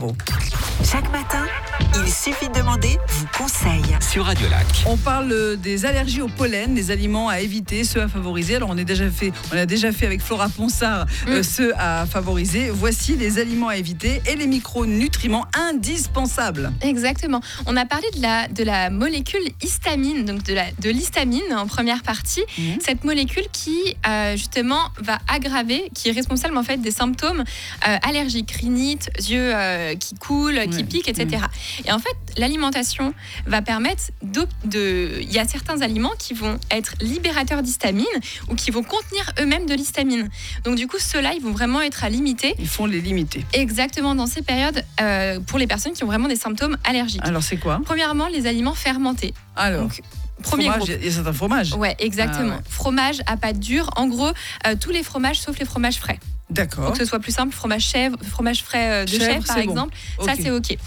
Bon. Chaque matin, il suffit de demander, vous conseille. Sur Radio Lac. On parle des allergies au pollen, des aliments à éviter, ceux à favoriser. Alors on a déjà fait avec Flora Ponsard ceux à favoriser. Voici les aliments à éviter et les micronutriments indispensables. Exactement. On a parlé de la molécule histamine, donc de l'histamine en première partie. Cette molécule qui justement va aggraver, qui est responsable en fait des symptômes allergiques, rhinite, yeux qui coulent, qui piquent, etc. Et en fait, l'alimentation va permettre il y a certains aliments qui vont être libérateurs d'histamine ou qui vont contenir eux-mêmes de l'histamine. Donc du coup, ceux-là, ils vont vraiment être à limiter. Il faut les limiter. Exactement, dans ces périodes, pour les personnes qui ont vraiment des symptômes allergiques. Alors c'est quoi ? Premièrement, les aliments fermentés. Alors, donc, premier fromage, groupe. il y a certains fromages. Ouais, exactement. Ah ouais. Fromage à pâte dure. En gros, tous les fromages sauf les fromages frais. D'accord. Pour que ce soit plus simple, fromage frais de chèvre par exemple, bon. ça Okay. c'est ok.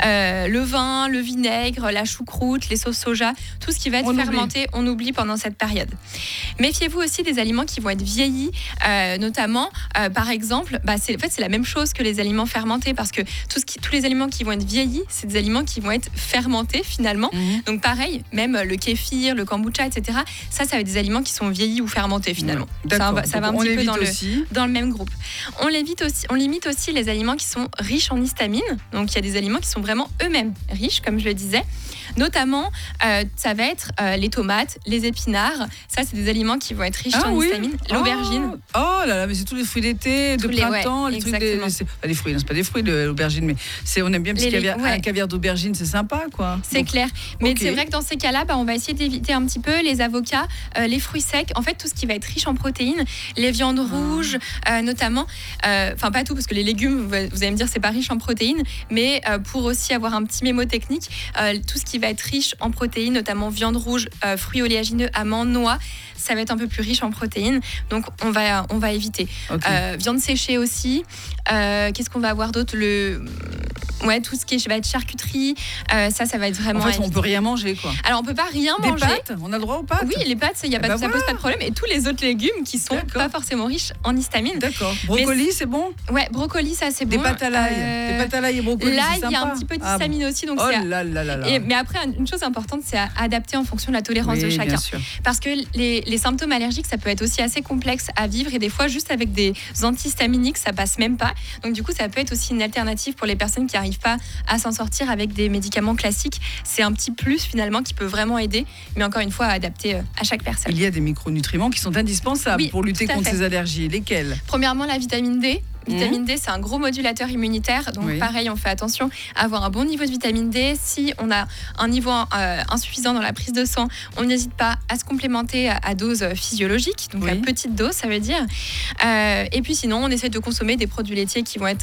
Le vin, le vinaigre, la choucroute, les sauces soja, tout ce qui va être fermenté, on oublie pendant cette période. Méfiez-vous aussi des aliments qui vont être vieillis, notamment par exemple, c'est la même chose que les aliments fermentés parce que tous les aliments qui vont être vieillis, c'est des aliments qui vont être fermentés finalement. Donc pareil, même le kéfir, le kombucha, etc. Ça va être des aliments qui sont vieillis ou fermentés finalement. Ça va un petit peu dans le même groupe. On limite aussi les aliments qui sont riches en histamine. Donc il y a des aliments qui sont vraiment eux-mêmes riches, comme je le disais. Notamment, ça va être les tomates, les épinards. Ça, c'est des aliments qui vont être riches en histamine. L'aubergine. Oh là là, mais c'est tous les fruits d'été, de printemps. Les trucs c'est pas des fruits, non, c'est pas des fruits l'aubergine, mais on aime bien parce qu'un caviar d'aubergine, c'est sympa, quoi. C'est clair. Mais c'est vrai que dans ces cas-là, on va essayer d'éviter un petit peu les avocats, les fruits secs. En fait, tout ce qui va être riche en protéines, les viandes rouges, notamment. Enfin, pas tout, parce que les légumes, vous allez me dire, c'est pas riche en protéines, mais pour aussi avoir un petit mémo technique, tout ce qui va être riche en protéines, notamment viande rouge, fruits oléagineux, amandes, noix, ça va être un peu plus riche en protéines, donc on va éviter. Viande séchée aussi. Qu'est-ce qu'on va avoir d'autre ? Tout ce qui va être charcuterie, ça va être vraiment. En fait, on peut rien manger, quoi. Alors, on peut pas rien manger. Des pâtes ? On a le droit aux pâtes ? Oui, les pâtes, ça pose pas de problème. Et tous les autres légumes qui sont pas forcément riches en histamine. D'accord. Brocoli, c'est bon ? Ouais, brocoli, ça c'est bon. Des pâtes à l'ail et brocoli, là, c'est sympa. il y a un petit peu d'histamine aussi, donc mais après, une chose importante, c'est à adapter en fonction de la tolérance de chacun. Parce que les symptômes allergiques, ça peut être aussi assez complexe à vivre et des fois, juste avec des antihistaminiques, ça passe même pas. Donc du coup, ça peut être aussi une alternative pour les personnes qui n'arrivent pas à s'en sortir avec des médicaments classiques. C'est un petit plus finalement qui peut vraiment aider, mais encore une fois, à adapter à chaque personne. Il y a des micronutriments qui sont indispensables pour lutter contre ces allergies. Lesquels ? Premièrement, la vitamine D. Vitamine D, c'est un gros modulateur immunitaire. Donc pareil, on fait attention à avoir un bon niveau de vitamine D. Si on a un niveau insuffisant dans la prise de sang, on n'hésite pas à se complémenter à dose physiologique, donc à petite dose, ça veut dire. Et puis sinon, on essaie de consommer des produits laitiers qui vont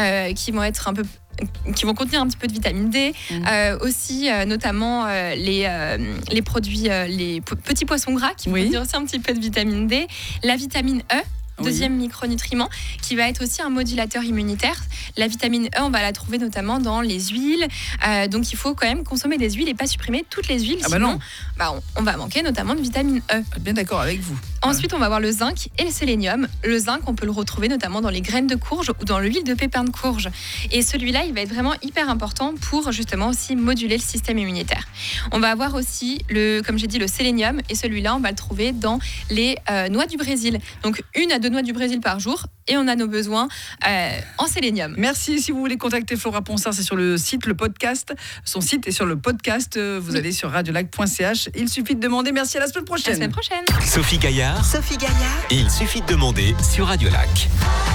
contenir un petit peu de vitamine D, aussi notamment les produits, les petits poissons gras qui vont contenir aussi un petit peu de vitamine D, la vitamine E. Deuxième micronutriment qui va être aussi un modulateur immunitaire. La vitamine E, on va la trouver notamment dans les huiles. Donc il faut quand même consommer des huiles et pas supprimer toutes les huiles. Sinon, on va manquer notamment de vitamine E. Bien d'accord avec vous. Ensuite, on va avoir le zinc et le sélénium. Le zinc, on peut le retrouver notamment dans les graines de courge ou dans l'huile de pépins de courge. Et celui-là, il va être vraiment hyper important pour justement aussi moduler le système immunitaire. On va avoir aussi, comme j'ai dit, le sélénium. Et celui-là, on va le trouver dans les noix du Brésil. Donc 1 à 2 noix du Brésil par jour. Et on a nos besoins en sélénium. Merci. Si vous voulez contacter Flora Ponsard, c'est sur le site, le podcast. Son site est sur le podcast. Vous allez sur radiolac.ch. Il suffit de demander. Merci, à la semaine prochaine. À la semaine prochaine. Sophie Gaillard. Sophie Gaillard. Et il suffit de demander sur Radio Lac.